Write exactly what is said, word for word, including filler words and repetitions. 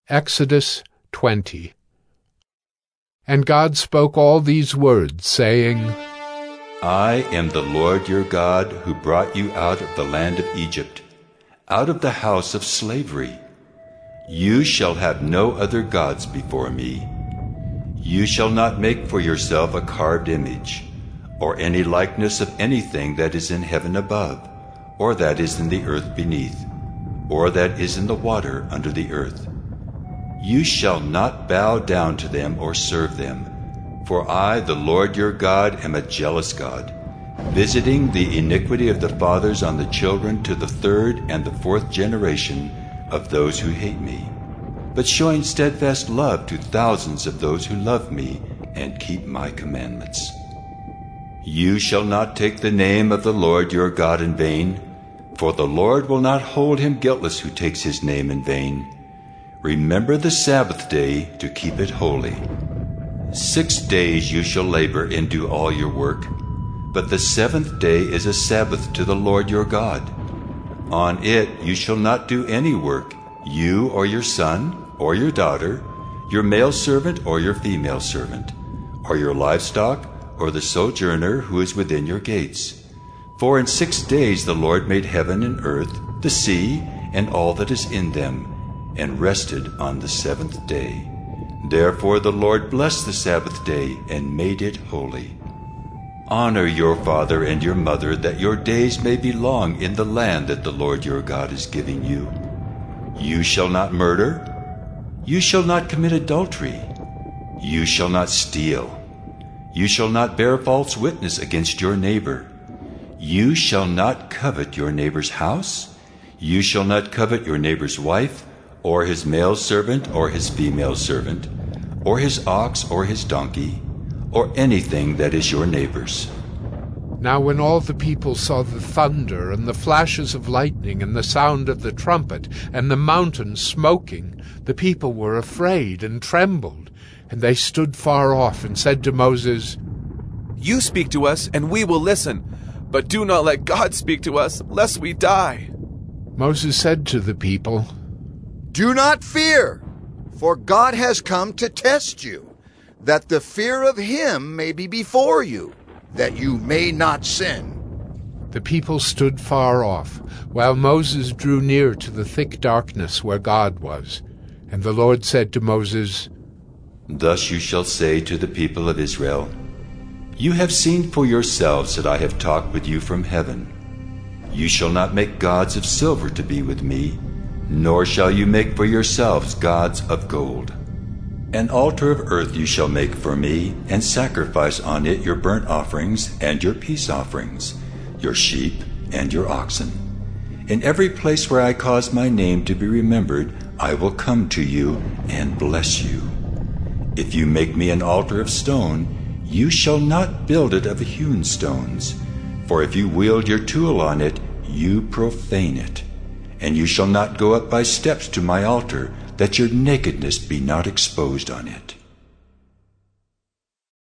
Exodus twenty. And God spoke all these words, saying, I am the Lord your God, who brought you out of the land of Egypt, out of the house of slavery. You shall have no other gods before me. You shall not make for yourself a carved image, or any likeness of anything that is in heaven above, or that is in the earth beneath, or that is in the water under the earth. You shall not bow down to them or serve them, for I, the Lord your God, am a jealous God, visiting the iniquity of the fathers on the children to the third and the fourth generation of those who hate me, but showing steadfast love to thousands of those who love me and keep my commandments. You shall not take the name of the Lord your God in vain, for the Lord will not hold him guiltless who takes his name in vain. Remember the Sabbath day to keep it holy. Six days you shall labor and do all your work, but the seventh day is a Sabbath to the Lord your God. On it you shall not do any work, you or your son or your daughter, your male servant or your female servant, or your livestock or the sojourner who is within your gates. For in six days the Lord made heaven and earth, the sea, and all that is in them, and rested on the seventh day. Therefore the Lord blessed the Sabbath day and made it holy. Honor your father and your mother, that your days may be long in the land that the Lord your God is giving you. You shall not murder. You shall not commit adultery. You shall not steal. You shall not bear false witness against your neighbor. You shall not covet your neighbor's house. You shall not covet your neighbor's wife, or his male servant or his female servant, or his ox or his donkey, or anything that is your neighbor's. Now when all the people saw the thunder and the flashes of lightning and the sound of the trumpet and the mountain smoking, the people were afraid and trembled, and they stood far off and said to Moses, You speak to us, and we will listen, but do not let God speak to us, lest we die. Moses said to the people, Do not fear, for God has come to test you, that the fear of him may be before you, that you may not sin. The people stood far off, while Moses drew near to the thick darkness where God was. And the Lord said to Moses, Thus you shall say to the people of Israel, You have seen for yourselves that I have talked with you from heaven. You shall not make gods of silver to be with me, nor shall you make for yourselves gods of gold. An altar of earth you shall make for me, and sacrifice on it your burnt offerings and your peace offerings, your sheep and your oxen. In every place where I cause my name to be remembered, I will come to you and bless you. If you make me an altar of stone, you shall not build it of hewn stones, for if you wield your tool on it, you profane it. And you shall not go up by steps to my altar, that your nakedness be not exposed on it.